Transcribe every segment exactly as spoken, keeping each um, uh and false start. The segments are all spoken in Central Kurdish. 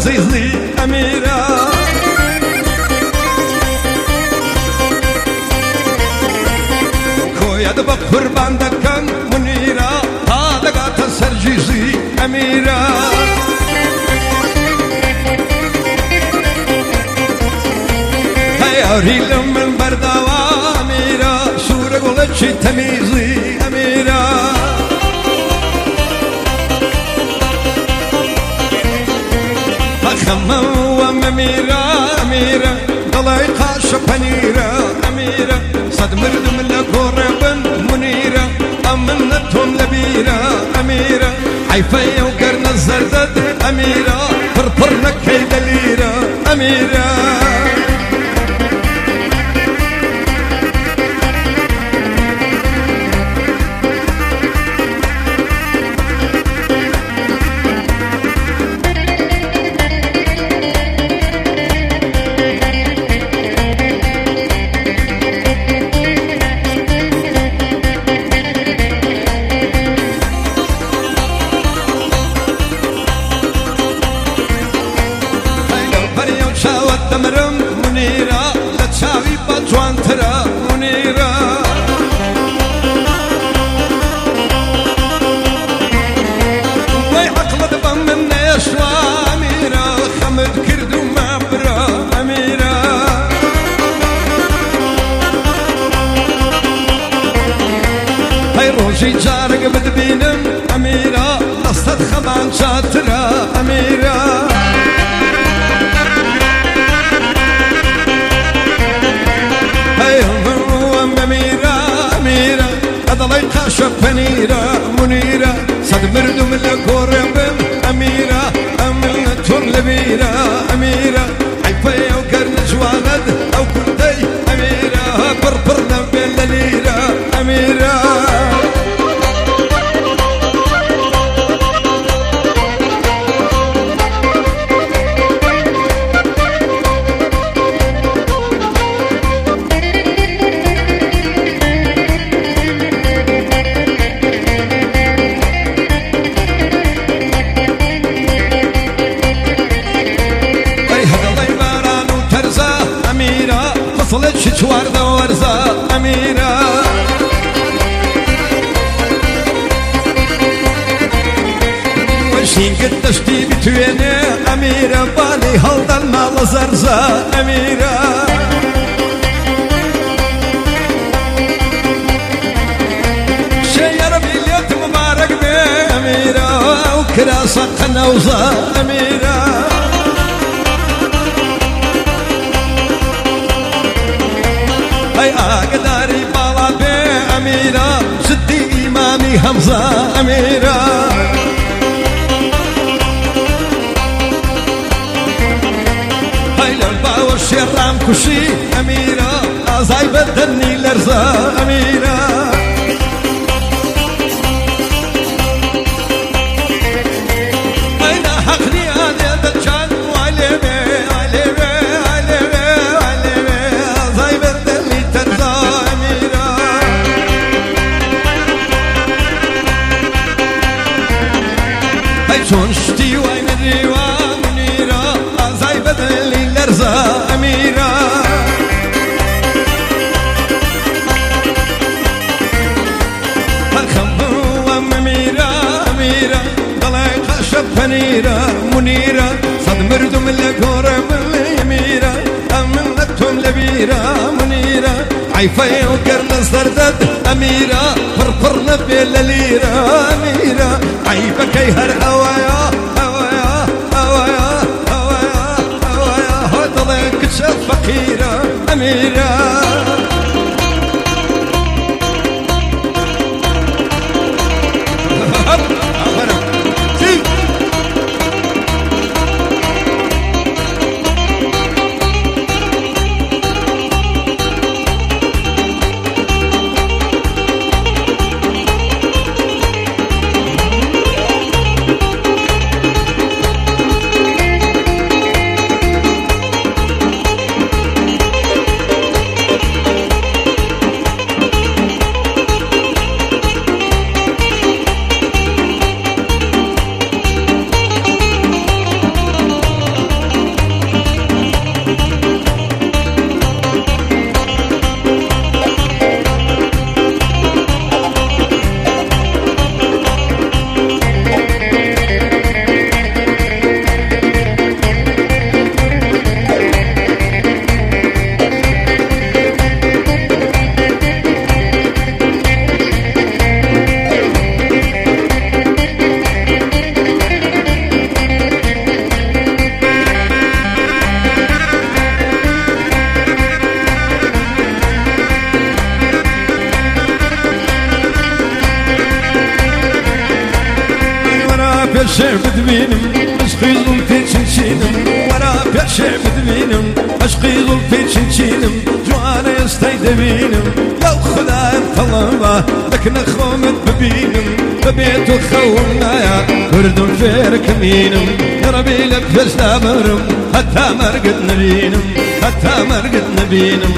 عزيزي أميرة كويا دبق قربان دكان منيرة هذا قاتا سرجيزي أميرة هيا ريل من بردوا أميرة سورة قولتشي تميزي أميرة خمم ومميرة أميرة ضلعي قاشة بنيرة أميرة صد مرد من لقرب منيرة أمنتهم لبيرة أميرة حيفية وقرن الزردد أميرة فرفرنا كيد ليرة أميرة تمرم منيرة لا تساوي بجوان ترى منيرة وي عقل دبا من يسوى أميرة خمد كردو معبرة أميرة هاي روجي جارق بدبينم أميرة لصد خمان شاترة أميرة ضلي قاشة بنيرة منيرة صد مردو من القرب أميرة أمنتهم لبيرة أميرة حيفية وقرن جوالد أو كردي أميرة بربرنا بين ليرة أميرة وصلت شتوار دورزة أميرة وشين قدشتي بتويني أميرة بالي هلد المال زرزة أميرة شير بيليت مبارك بي أميرة وكراسة قنوزة أميرة هاي أقداري بالا بي أميرة جدي إمامي همزة أميرة هاي للبا والشرام كشي أميرة أزاي بدني لرزة أميرة هاي لا حقني أنا دجان وعلمي علمي علمي علمي أزاي بدني شون شتي وين الريوة منيرة أزاي بدلي لرزة أميرة الخمو أميرة أميرة ضلعي خشب فنيرة منيرة صد مردو من القرب اليميرة أمنتهم لبيرة منيرة عيفية وقرن الزردد أميرة فرفرنا بالليرة أميرة عيبك يهر هوايا هوايا هوايا هوايا هوايا هدلك تشاف فقيرة أميرة بيشي بدمينم عشقي ظلتي تشنشينم ورا بيشي بدمينم عشقي ظلتي تشنشينم جوانا يستيدمينم لو خدا طلبه لك نخومت ببينم ببيت وخومنا يا ورد فيرك مينم ربي لك فزنا مرم حتى مرقد نبينم حتى مرقد نبينم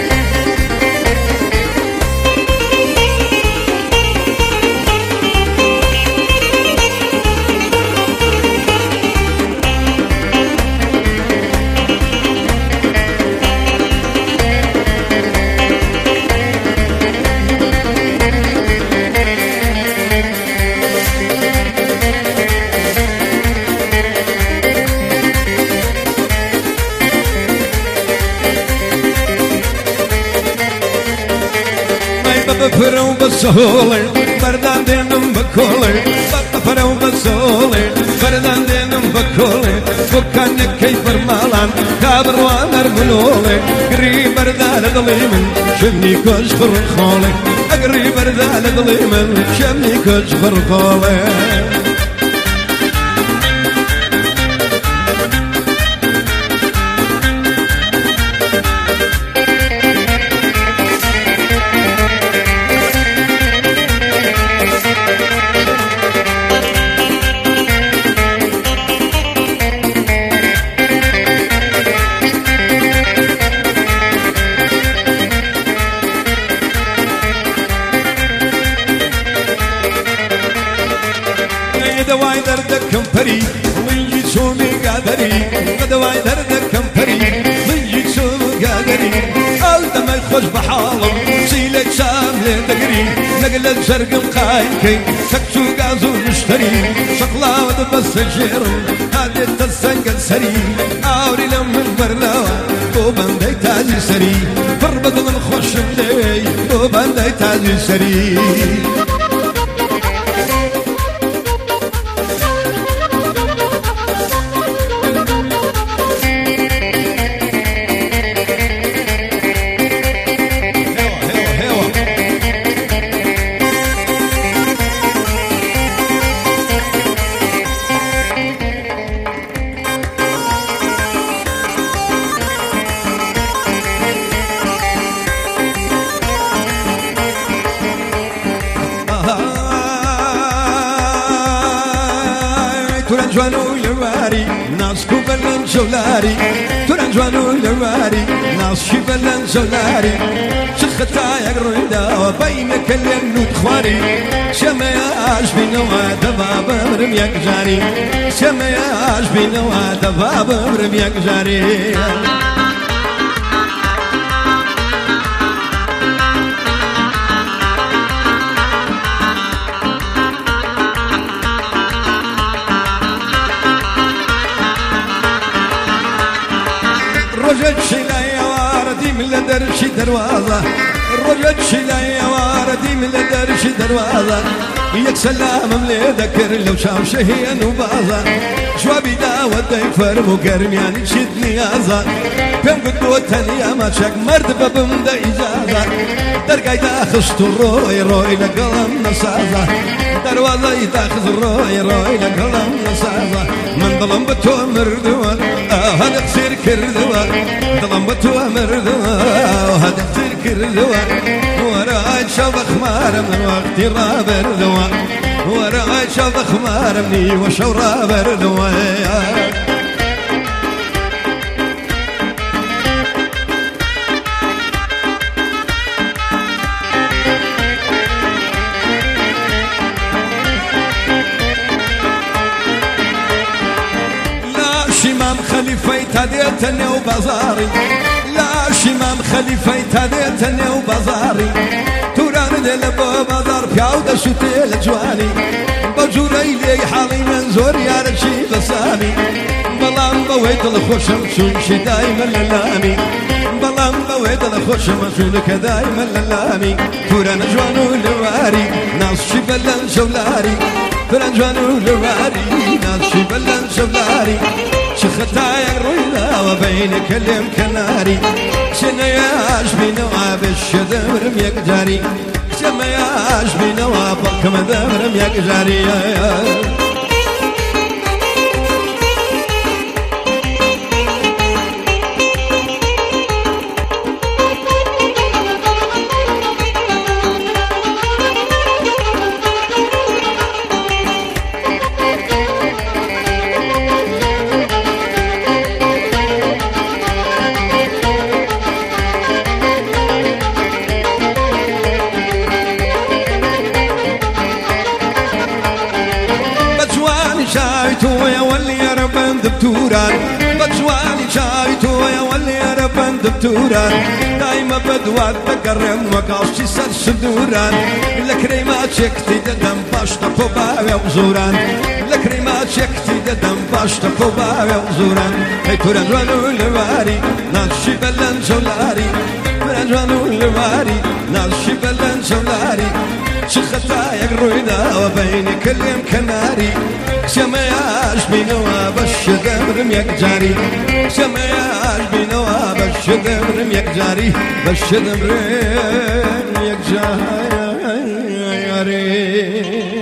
بفرو بسهولر بردان دينم بكولر بفرو بسهولر بردان دينم بكولر وكان كيف المالان كابر وانر منولر قريب بردان ظليمن شمني كشفر خولر قريب بردان ظليمن شمني كشفر خولر دواي دردك كم فري ويجي شومي قادري دواي دردك كم فري ويجي شومي قادري قلت ما يخش بحالم سيلك شامل دقري نقلت شرق القايكي شكشو قازو نشتري شقلاوة بس الجيرم هادي تسنقل سري اوري لم البرلاوة وبان دي تاجي سري فربط من خوش ملي وبان دي تاجي سري ترنجوانو لواري ناس كوبلن جولاري ترنجوانو لواري ناس شبلن جولاري شختا يقردا وبينك اللي تخواري شما ياش بينوا دباب برم يقجاري شما ياش بينوا دباب برم يقجاري رجل شلايا واردي من لدرشي دروازة رجل شلايا واردي من لدرشي دروازة يك سلام ملي ذكر لو شام شهيا وبازا جوابي دا ودي فرمو قرميان شدني ازا بيم قدو تانيا ما شاك مرد ببم دا اجازة درقاي دا خشتو روي روي لقلم نسازة دروازة يتاخذ روي روي لقلم نسازة من ظلم بتو مردوة هذا قصير كردوة ظلم بتو مردوة هذا قصير كردوة وراي شوف خمار من وقت رابر دوا وراي شوف خمار مني وشو رابر دوا خليفي تاديتني وبازاري لا شمام خليفي تاديتني وبازاري توران دل بازار بيعود شتي الجواني بجوري لي حالي من زور يا رشي بسامي بلام بويت الخشم شو دايما للامي بلام بويت الخشم شو دايما للامي توران جوانو لواري ناس شبلن جولاري توران جوانو لواري ناس شبلن جولاري شختا يروينا وبينك اللي مكناري شنياش بينوا بالشذر ميقداري شمياش بينوا بالكم ذبر ميقداري بند دوران دايما بدوات تقرم وقاشي سر سدوران لكريمات شكتي ددم باش تفوبا وزوران لكريمات شكتي ددم باش تفوبا وزوران هي توران جوانو لواري نالشي بلن زولاري توران جوانو لواري نالشي بلن زولاري شخطا يقرويدا وبيني كلم كناري سماياش بينوا بشد مرم يكجاري سماياش بينوا بشد مرم يكجاري بشد مرم يكجاري